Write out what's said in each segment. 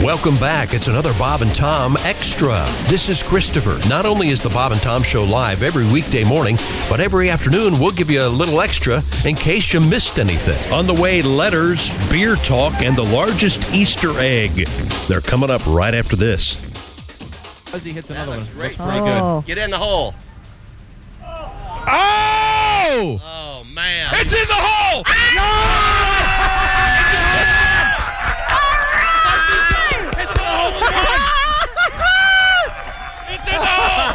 Welcome back. It's another Bob and Tom Extra. This is Christopher. Not only is the Bob and Tom Show live every weekday morning, but every afternoon we'll give you a little extra in case you missed anything. On the way, letters, beer talk, and the largest Easter egg. They're coming up right after this. He hits another one. Great. That's pretty good. Get in the hole. Oh! Oh, man. It's in the hole! It's in the hole! It's in the hole!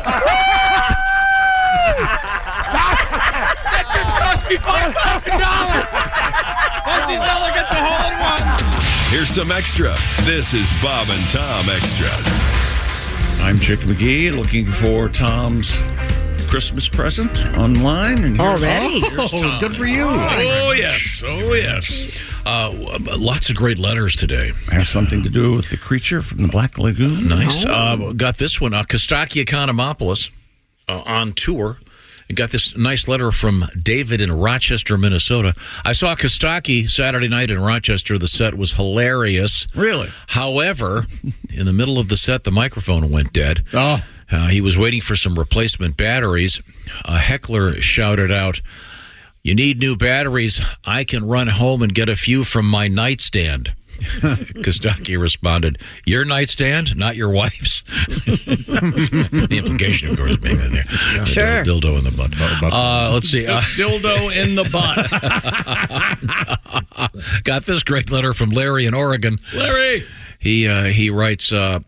That just cost me $5,000! Fuzzy Zeller gets a hole in one. Here's some extra. This is Bob and Tom Extra. I'm Chick McGee, looking for Tom's Christmas present online. And already? Oh, good for you. Oh, yes. Oh, yes. Lots of great letters today. Has something to do with the creature from the Black Lagoon. Nice. Got this one. Kostaki Economopoulos on tour. And got this nice letter from David in Rochester, Minnesota. I saw Kostaki Saturday night in Rochester. The set was hilarious. Really? However, in the middle of the set, the microphone went dead. Oh. He was waiting for some replacement batteries. A heckler shouted out, "You need new batteries. I can run home and get a few from my nightstand." Kostaki responded, "Your nightstand, not your wife's." The implication, of course, being in there. Yeah, sure. Dildo in the butt. Let's see. Dildo in the butt. Got this great letter from Larry in Oregon. Larry! He writes, I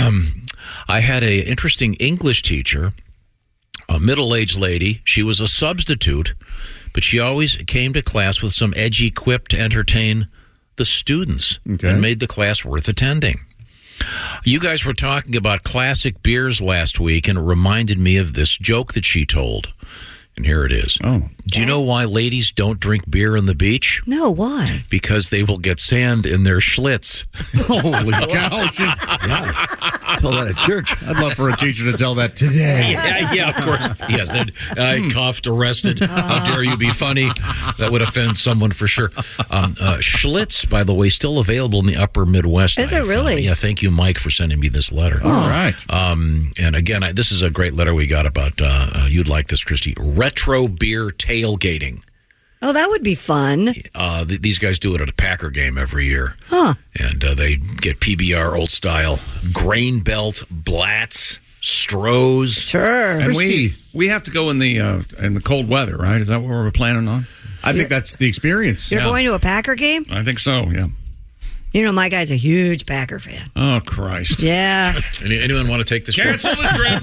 had an interesting English teacher, a middle-aged lady. She was a substitute, but she always came to class with some edgy quip to entertain the students and made the class worth attending. You guys were talking about classic beers last week, and it reminded me of this joke that she told. And here it is. Oh. Do you know why ladies don't drink beer on the beach? No, why? Because they will get sand in their schlitz. Holy cow. Tell that at church. I'd love for a teacher to tell that today. Yeah, of course. Yes, cuffed, arrested. How dare you be funny? That would offend someone for sure. Schlitz, by the way, still available in the upper Midwest. Is it really? Yeah, thank you, Mike, for sending me this letter. All right. And again, this is a great letter we got about, you'd like this, Christy, retro beer tailgating. Oh, that would be fun. These guys do it at a Packer game every year. Huh. And they get PBR old style, Grain Belt, Blatz, Strohs. Sure. And we have to go in the cold weather, right? Is that what we're planning on? I think that's the experience. You're going to a Packer game? I think so, yeah. You know, my guy's a huge Packer fan. Oh, Christ. Yeah. Anyone want to take this? Cancel the trip.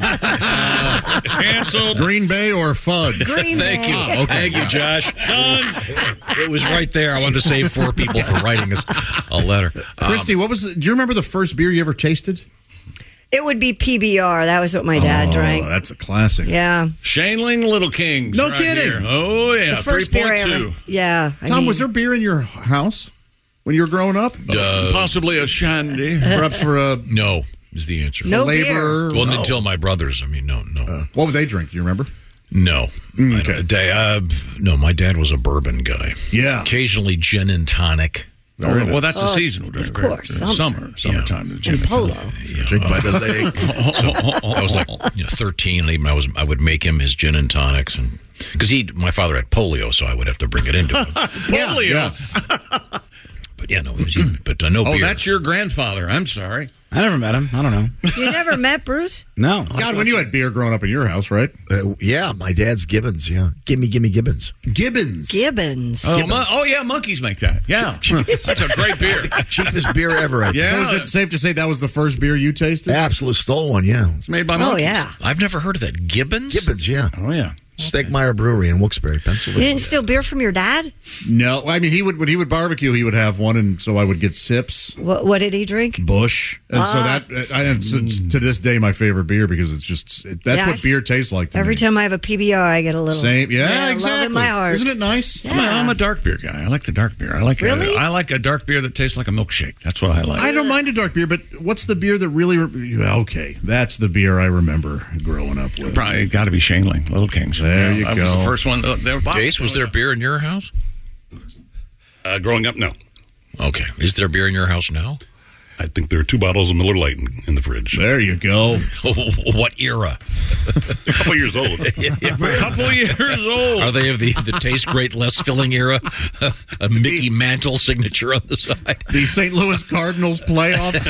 Cancel. Green Bay or FUD? Thank you. Okay. Thank you, Josh. Done. It was right there. I wanted to save 4 people for writing us a letter. Christy, do you remember the first beer you ever tasted? It would be PBR. That was what my dad drank. That's a classic. Yeah. Shaneling Little Kings. No kidding. Here. Oh, yeah. The first beer I ever. Yeah. Tom, was there beer in your house when you were growing up? Possibly a shandy. Perhaps for a... No, is the answer. No labor. Beer. Well, until my brothers. I mean, no. What would they drink? Do you remember? No. Okay. No, my dad was a bourbon guy. Yeah. Occasionally gin and tonic. Well, that's a seasonal drink. Of course. Summertime. And polo. Drink by the lake. I was like 13. Even I would make him his gin and tonics, and because my father had polio, so I would have to bring it into him. Polio. Yeah. But yeah, no, no beer. Oh, that's your grandfather. I'm sorry. I never met him. I don't know. You never met Bruce? No. God, when you had beer growing up in your house, right? Yeah, my dad's Gibbons. Yeah, gimme Gibbons. Gibbons. Gibbons. Yeah, monkeys make that. Yeah, that's a great beer. Cheapest beer ever. I think. Yeah. So is it safe to say that was the first beer you tasted? Absolutely stole one. Yeah, it's made by monkeys. Oh yeah, I've never heard of that. Gibbons. Yeah. Oh yeah. Steakmeyer Brewery in Wilkes-Barre, You Pennsylvania. didn't steal beer from your dad? No, I mean when he would barbecue, he would have one, and so I would get sips. What did he drink? Busch, and so it's to this day my favorite beer because that's what beer tastes like to me. Every time I have a PBR, I get a little same. Yeah, exactly. Love in my heart. Isn't it nice? Yeah. I'm a dark beer guy. I like the dark beer. I like a dark beer that tastes like a milkshake. That's what I like. I don't mind a dark beer, but what's the beer that really? Okay, that's the beer I remember growing up with. Probably got to be Shaneling, Little Kings. There you go. Was the first one. Jace, was there beer in your house? Growing up, no. Okay. Is there beer in your house now? I think there are 2 bottles of Miller Lite in the fridge. There you go. What era? A couple years old. A couple years old. Are they of the taste great, less filling era? A Mickey Mantle signature on the side. The St. Louis Cardinals playoffs.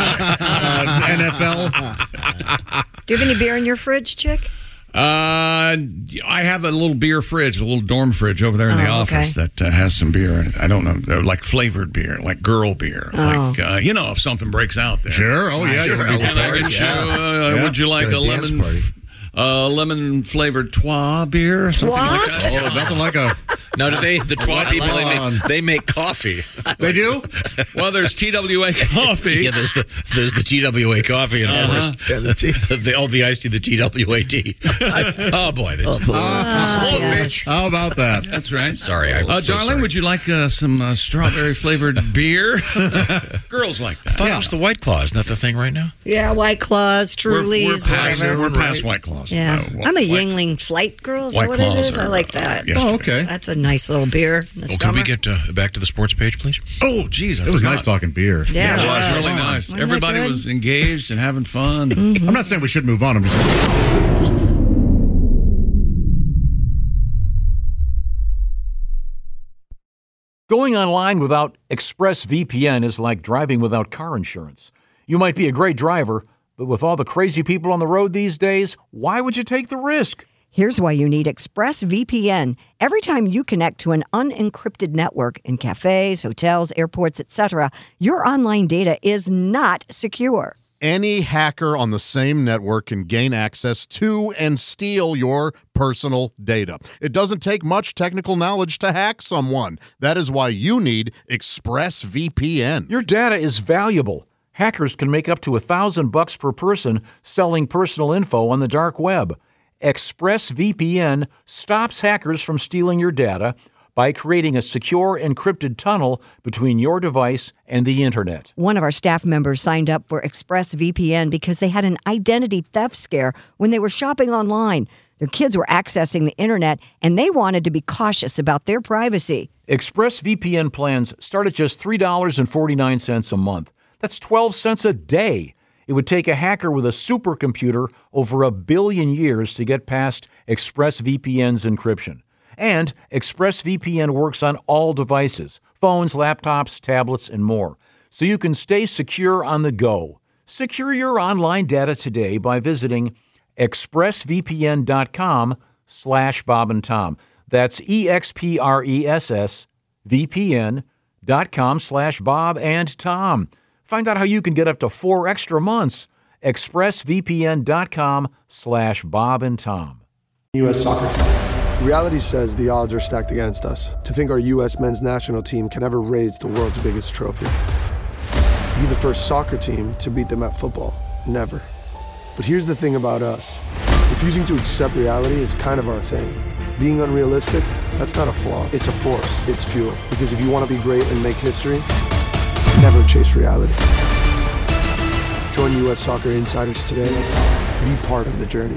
NFL. Do you have any beer in your fridge, Chick? I have a little beer fridge, a little dorm fridge over there in the office that has some beer in it. I don't know, like flavored beer, like girl beer. Like, if something breaks out there. Sure. Oh, yeah. Sure. Would you like a lemon flavored Trois beer? Something like that? Oh, nothing like a... Now, do the Trois people, they make coffee. They do? Well, there's TWA coffee. Yeah, there's the TWA coffee, and of course, the iced tea, the TWA tea. Oh, boy. Yes. How about that? That's right. Sorry. Darling, would you like some strawberry-flavored beer? Girls like that. I thought it was the White Claw. Isn't that the thing right now? Yeah, White Claws, Trulies, We're past White Claws. Yeah. I'm a Yuengling Flight Girl. Is that what it is? I like that. Oh, okay. That's a nice little beer in the summer. Can we get back to the sports page, please? Oh, geez. It was nice talking beer. Yeah, it was really nice. Wasn't Everybody that good? was engaged and having fun. Mm-hmm. I'm not saying we should move on. I'm just saying. Going online without ExpressVPN is like driving without car insurance. You might be a great driver, but with all the crazy people on the road these days, why would you take the risk? Here's why you need ExpressVPN. Every time you connect to an unencrypted network in cafes, hotels, airports, etc., your online data is not secure. Any hacker on the same network can gain access to and steal your personal data. It doesn't take much technical knowledge to hack someone. That is why you need ExpressVPN. Your data is valuable. Hackers can make up to $1,000 per person selling personal info on the dark web. ExpressVPN stops hackers from stealing your data by creating a secure encrypted tunnel between your device and the internet. One of our staff members signed up for ExpressVPN because they had an identity theft scare when they were shopping online. Their kids were accessing the internet, and they wanted to be cautious about their privacy. ExpressVPN plans start at just $3.49 a month. That's 12 cents a day. It would take a hacker with a supercomputer over 1 billion years to get past ExpressVPN's encryption. And ExpressVPN works on all devices, phones, laptops, tablets, and more, so you can stay secure on the go. Secure your online data today by visiting expressvpn.com/Bob and Tom. That's expressvpn.com/Bob and Tom. Find out how you can get up to 4 extra months. expressvpn.com/Bob and Tom. U.S. soccer. Reality says the odds are stacked against us. To think our U.S. men's national team can ever raise the world's biggest trophy. Be the first soccer team to beat them at football. Never. But here's the thing about us. Refusing to accept reality is kind of our thing. Being unrealistic, that's not a flaw. It's a force. It's fuel. Because if you want to be great and make history, never chase reality. Join U.S. Soccer Insiders today. Be part of the journey.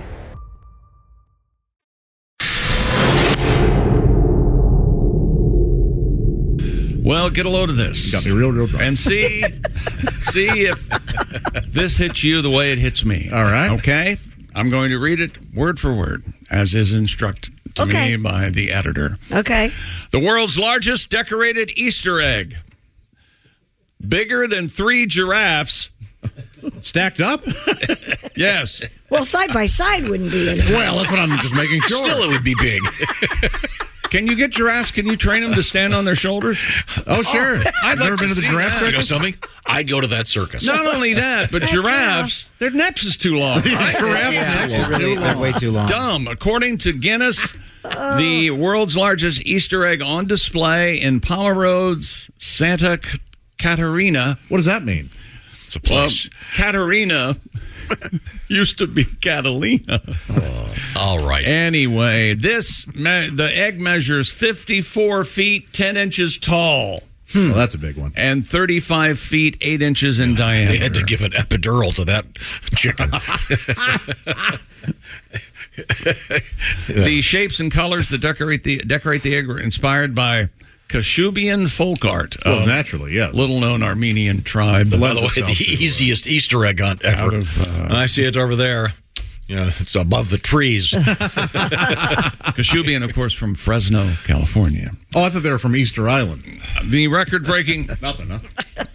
Well, get a load of this. Got me real drunk. And see if this hits you the way it hits me. All right. Okay? I'm going to read it word for word, as is instructed to me by the editor. Okay. The world's largest decorated Easter egg. Bigger than 3 giraffes. Stacked up? Yes. Well, side by side wouldn't be in it. Well, that's what I'm just making sure. Still, it would be big. Can you get giraffes? Can you train them to stand on their shoulders? Oh, sure. I've never been to the giraffe circus. You know something? I'd go to that circus. Not only that, but giraffes, their necks is too long. Giraffes' necks is too long. They're way too long. Dumb. According to Guinness, the world's largest Easter egg on display in Pomeroy's Santa Catarina. What does that mean? It's a place. Catarina used to be Catalina. All right. Anyway, the egg measures 54 feet, 10 inches tall. Well, that's a big one. And 35 feet, 8 inches in diameter. They had to give an epidural to that chicken. The shapes and colors that decorate the egg were inspired by Kashubian folk art. Well, naturally, yeah. Little-known Armenian tribe. By the way, the easiest Easter egg hunt ever. I see it over there. It's above the trees. Kashubian, of course, from Fresno, California. Oh, I thought they were from Easter Island. The record-breaking... Nothing, huh?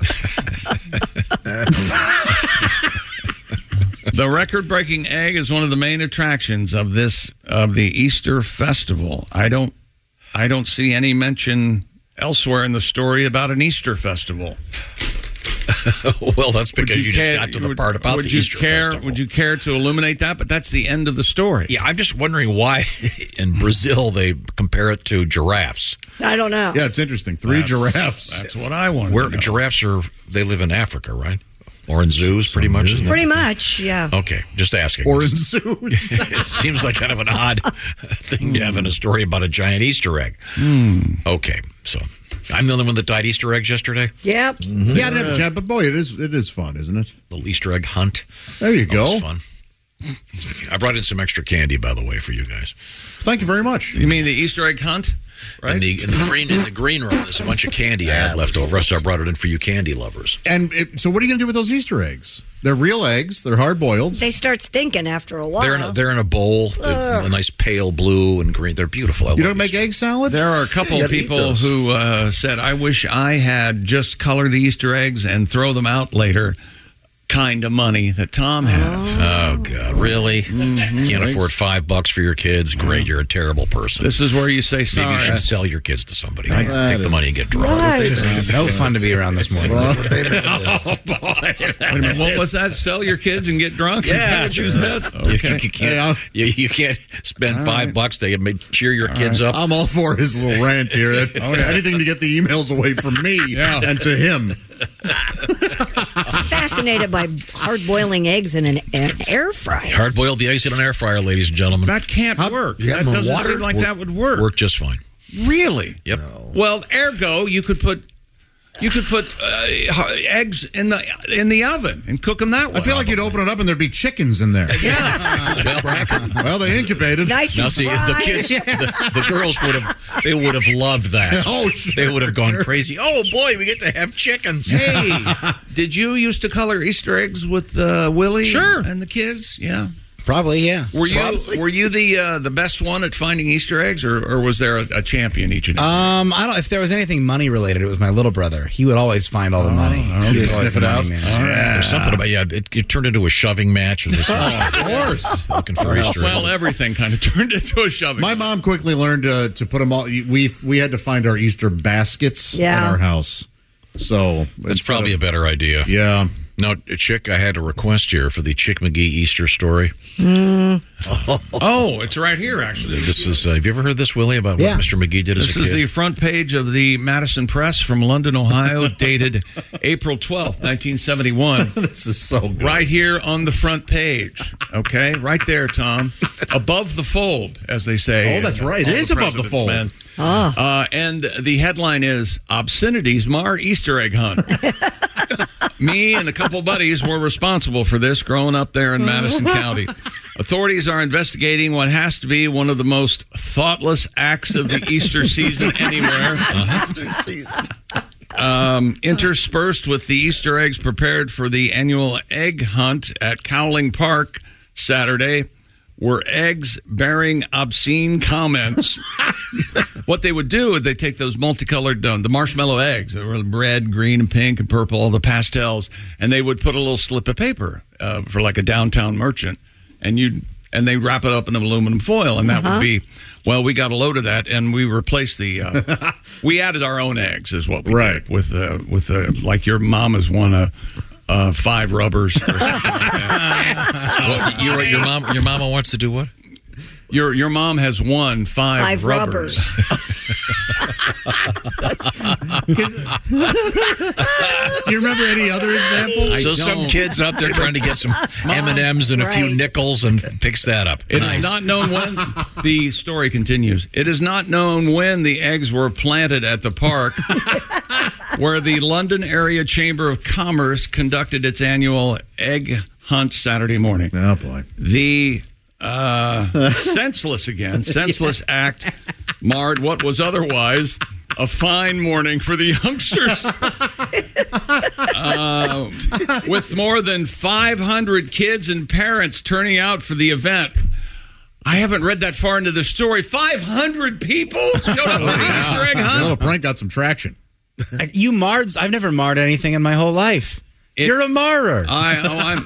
The record-breaking egg is one of the main attractions of the Easter festival. I don't see any mention elsewhere in the story about an Easter festival. Well, that's because you just got to the part about the Easter festival. Would you care to illuminate that? But that's the end of the story. Yeah, I'm just wondering why in Brazil they compare it to giraffes. I don't know. Yeah, it's interesting. Three giraffes. That's what I want. Where giraffes they live in Africa, right? Or in zoos, pretty much. Isn't it? Pretty much, yeah. Okay, just asking. Or in zoos. It seems like kind of an odd thing to have in a story about a giant Easter egg. Okay, so I'm the only one that dyed Easter eggs yesterday. Yep. Mm-hmm. Yeah, I didn't have a chat, but boy, it is fun, isn't it? Little Easter egg hunt. There you go. That was fun. I brought in some extra candy, by the way, for you guys. Thank you very much. You mean the Easter egg hunt? Right? In the green room, there's a bunch of candy I had left over, so I brought it in for you candy lovers. And so what are you going to do with those Easter eggs? They're real eggs. They're hard-boiled. They start stinking after a while. They're in a bowl, a nice pale blue and green. They're beautiful. You don't make egg salad? There are a couple of people who said, I wish I had just color the Easter eggs and throw them out later kind of money that Tom has. Oh, God. Really? Mm-hmm. Can't afford $5 for your kids? Great. You're a terrible person. This is where you say sorry. Maybe you should sell your kids to somebody. Take the money and get drunk. No fun to be around this morning. Oh, boy. Wait a minute. What was that? Sell your kids and get drunk? Yeah. Choose that? Okay. You can't spend $5 to cheer your kids up. I'm all for his little rant here. Anything to get the emails away from me and to him. Fascinated by hard-boiling eggs in an air fryer. Hard-boiled the eggs in an air fryer, ladies and gentlemen. That can't work. That doesn't seem like that would work. Work just fine. Really? Yep. No. Well, ergo, you could put eggs in the oven and cook them that way. I feel like you'd open it up and there'd be chickens in there. Well, they incubated. Nice. Now, see, if the kids, the girls would have loved that. Oh, sure. They would have gone crazy. Oh boy, we get to have chickens. Hey, did you used to color Easter eggs with Willie? Sure. And the kids? Yeah. Probably, yeah. Were you the best one at finding Easter eggs, or was there a champion each and every year? I don't. If there was anything money related, it was my little brother. He would always find all the money. He would sniff it out. There's something about it turned into a shoving match. With this of course. Looking for Easter. Well, everything kind of turned into a shoving. My mom quickly learned to put them all. We had to find our Easter baskets in our house. So that's probably a better idea. Yeah. Now, Chick, I had a request here for the Chick McGee Easter story. Oh, it's right here, actually. This is. Have you ever heard this, Willie, about what Mr. McGee did as a kid? This is the front page of the Madison Press from London, Ohio, dated April 12th, 1971. This is so good. Right here on the front page. Okay, right there, Tom. Above the fold, as they say. Oh, that's right. It is above the fold. Man. And the headline is, Obscenities Mar Easter Egg Hunt. Me and a couple buddies were responsible for this growing up there in Madison County. Authorities are investigating what has to be one of the most thoughtless acts of the Easter season anywhere. Interspersed with the Easter eggs prepared for the annual egg hunt at Cowling Park Saturday were eggs bearing obscene comments. What they would do is they'd take those multicolored, the marshmallow eggs that were red, green, and pink, and purple, all the pastels, and they would put a little slip of paper for like a downtown merchant, and they wrap it up in aluminum foil, and that would be, well, we got a load of that, and we replaced the, we added our own eggs, is what we did, with like your mom has won a 5 rubbers or something like that. Your mama wants to do what? Your mom has won 5 rubbers. Do you remember any other examples? So some kids out there trying to get some M&Ms and a few nickels and picks that up. It is not known when, the story continues, it is not known when the eggs were planted at the park where the London Area Chamber of Commerce conducted its annual egg hunt Saturday morning. Oh, boy. The senseless act marred what was otherwise a fine morning for the youngsters. With more than 500 kids and parents turning out for the event. I haven't read that far into the story. 500 people showed up for the Easter egg hunt. The prank got some traction. You mards? I've never marred anything in my whole life. You're a marrer. I'm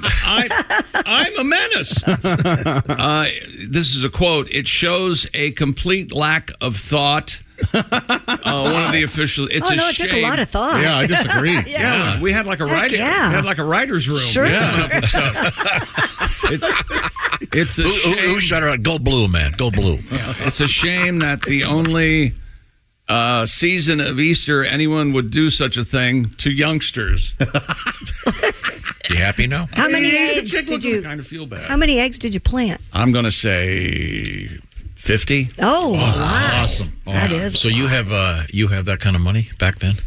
a menace. This is a quote. It shows a complete lack of thought. One of the officials. It's a shame. It took a lot of thought. Yeah, I disagree. Yeah, we had like a writing. Yeah. We had like a writer's room. Sure. Coming up with stuff. It's a shame. Who's better? Go blue, man. Go blue. It's a shame that the only season of Easter anyone would do such a thing to youngsters. You happy now? How many eggs did you? Kind of feel bad. How many eggs did you plant? I'm going to say 50. Oh, wow. Awesome. That is. So you have that kind of money back then?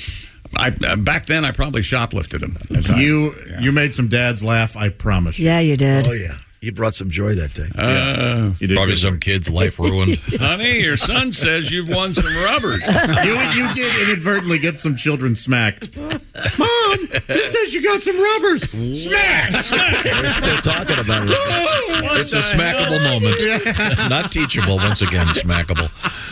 Back then, I probably shoplifted them. You made some dads laugh, I promise you. Yeah, you did. Oh, yeah. You brought some joy that day. You did Probably some kid's life ruined. Honey, your son says you've won some rubbers. You did inadvertently get some children smacked. Mom, this says you got some rubbers. Smack! We're still talking about it. It's a smackable moment. Not teachable, once again, smackable.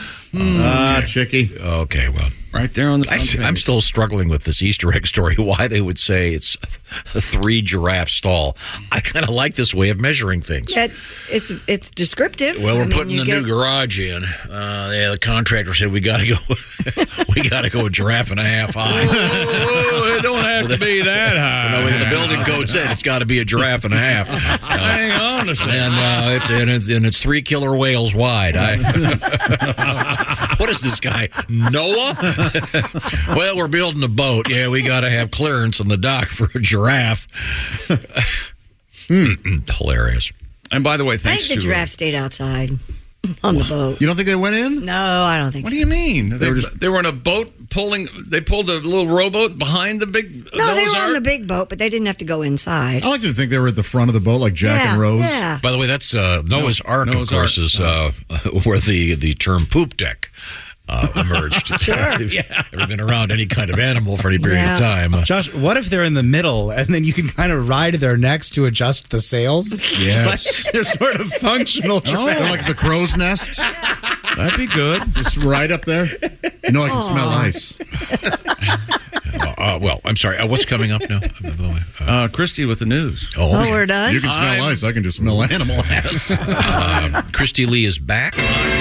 Chicky. Okay, well. Right there on the front page. I'm still struggling with this Easter egg story, why they would say it's a 3-giraffe stall. I kind of like this way of measuring things. It's descriptive. Well, we're putting the new garage in. The contractor said we got to go a giraffe and a half high. It don't have to be that high. No, the building code said it's got to be a giraffe and a half. Hang on a second. And it's 3 killer whales wide. What is this guy, Noah? Well, we're building a boat. Yeah, we got to have clearance on the dock for a giraffe. Hilarious. And by the way, I thanks think the to giraffe stayed outside on the boat. You don't think they went in? No, I don't think What so. do you mean? They were in a boat pulling. They pulled a little rowboat behind the big. No, they Noah's were on Ark? the big boat, but they didn't have to go inside. I like to think they were at the front of the boat like Jack and Rose. Yeah. By the way, that's Noah's Ark, of course, is where the term poop deck emerged. Sure. If you've ever been around any kind of animal for any period of time. Josh, what if they're in the middle and then you can kind of ride their necks to adjust the sails? Yes. They're sort of functional. They're like the crow's nest. That'd be good. Just right up there. You know I can smell ice. Well, I'm sorry. What's coming up now? By the way, Christy with the news. Oh, we're done? You can smell ice. I can just smell animal ass. Christy Lee is back.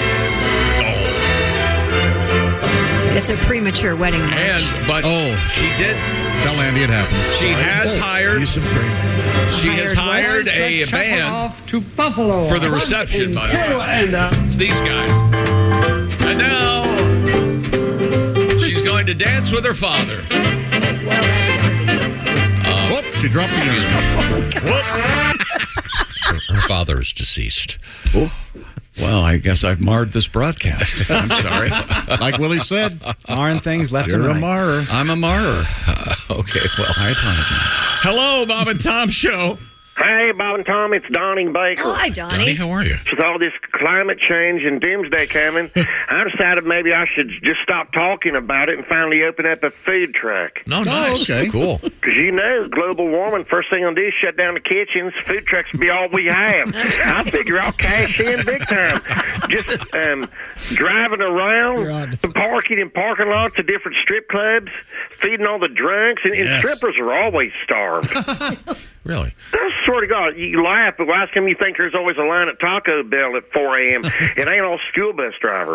It's a premature wedding march. But she did. Tell Andy it happens. She has hired. Use some cream. She has hired a band for the reception. By the way, it's these guys. And now she's going to dance with her father. Whoop! She dropped the urn. Her father is deceased. Well, I guess I've marred this broadcast. I'm sorry. Like Willie said, marring things left you're and right. a marrer. I'm a marrer. Okay, well, I apologize. Hello, Bob and Tom Show. Hey, Bob and Tom, it's Donnie Baker. Oh, hi, Donnie. Donnie, how are you? With all this climate change and doomsday coming, I decided maybe I should just stop talking about it and finally open up a food truck. No, nice. okay. Cool. Because global warming, first thing I'll do is shut down the kitchens. Food trucks will be all we have. I figure I'll cash in big time. Just driving around, parking in parking lots of different strip clubs, feeding all the drunks, and strippers are always starved. Really? I swear to God, you laugh, but last time you think there's always a line at Taco Bell at 4 a.m. It ain't all school bus drivers.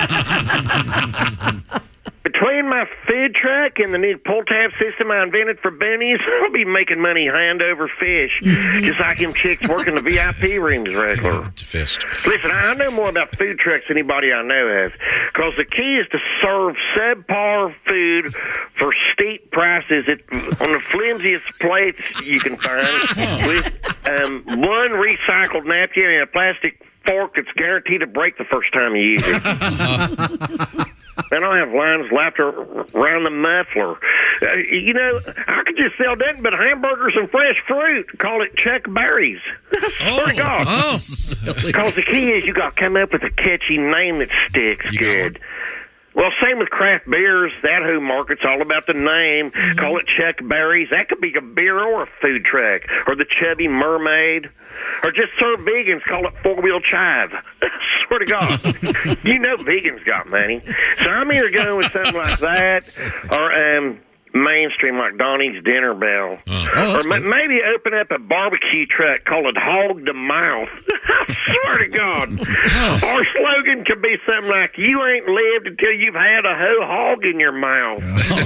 Between my food truck and the new pull tab system I invented for boonies, I'll be making money hand over fish, just like them chicks working the VIP rooms regular. It's a fist. Listen, I know more about food trucks than anybody I know has, because the key is to serve subpar food for steep prices on the flimsiest plates you can find, with one recycled napkin and a plastic fork that's guaranteed to break the first time you use it. And I'll have lines lapped around the muffler. I could just sell nothing but hamburgers and fresh fruit. Call it Chuck Berries. Swear to God. Because the key is you got to come up with a catchy name that sticks good. Well, same with craft beers. That who market's all about the name. Mm-hmm. Call it Chuck Berries. That could be a beer or a food truck. Or the Chubby Mermaid. Or just serve vegans. Call it Four Wheel Chive. Swear to God. Vegans got money. So I'm either going with something like that or mainstream like Donnie's Dinner Bell. Or maybe open up a barbecue truck called Hog to Mouth. I swear to God. Our slogan could be something like, you ain't lived until you've had a whole hog in your mouth.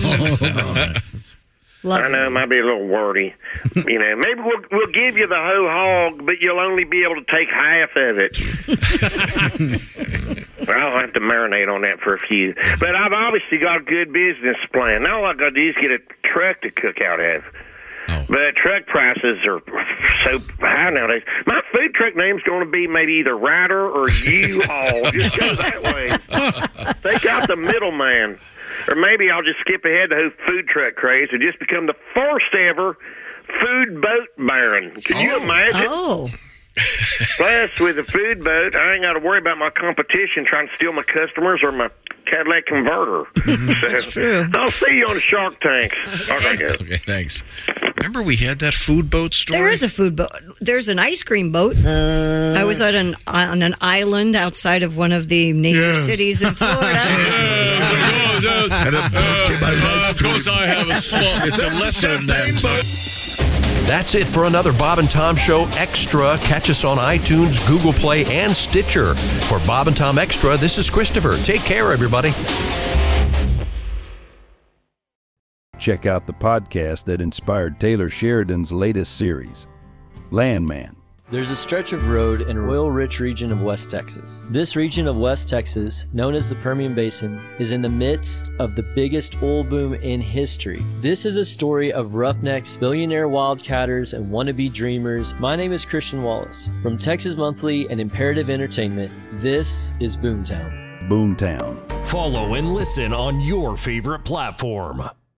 I know it might be a little wordy. Maybe we'll give you the whole hog, but you'll only be able to take half of it. I'll have to marinate on that for a few. But I've obviously got a good business plan. Now all I got to do is get a truck to cook out of. But truck prices are so high nowadays. My food truck name's going to be maybe either Ryder or U-Haul. Just go that way. Take out the middleman. Or maybe I'll just skip ahead the whole food truck craze and just become the first ever food boat baron. Can you imagine? Plus, with a food boat, I ain't got to worry about my competition trying to steal my customers or my Cadillac converter. That's true. I'll see you on Shark Tank. Okay, thanks. Remember we had that food boat story? There is a food boat. There's an ice cream boat. I was on an island outside of one of the major cities in Florida. Of course I have a swamp. It's a lesser than that. That's it for another Bob and Tom Show Extra. Catch us on iTunes, Google Play, and Stitcher. For Bob and Tom Extra, this is Christopher. Take care, everybody. Check out the podcast that inspired Taylor Sheridan's latest series, Landman. There's a stretch of road in an oil-rich region of West Texas. This region of West Texas, known as the Permian Basin, is in the midst of the biggest oil boom in history. This is a story of roughnecks, billionaire wildcatters, and wannabe dreamers. My name is Christian Wallace. From Texas Monthly and Imperative Entertainment, this is Boomtown. Boomtown. Follow and listen on your favorite platform.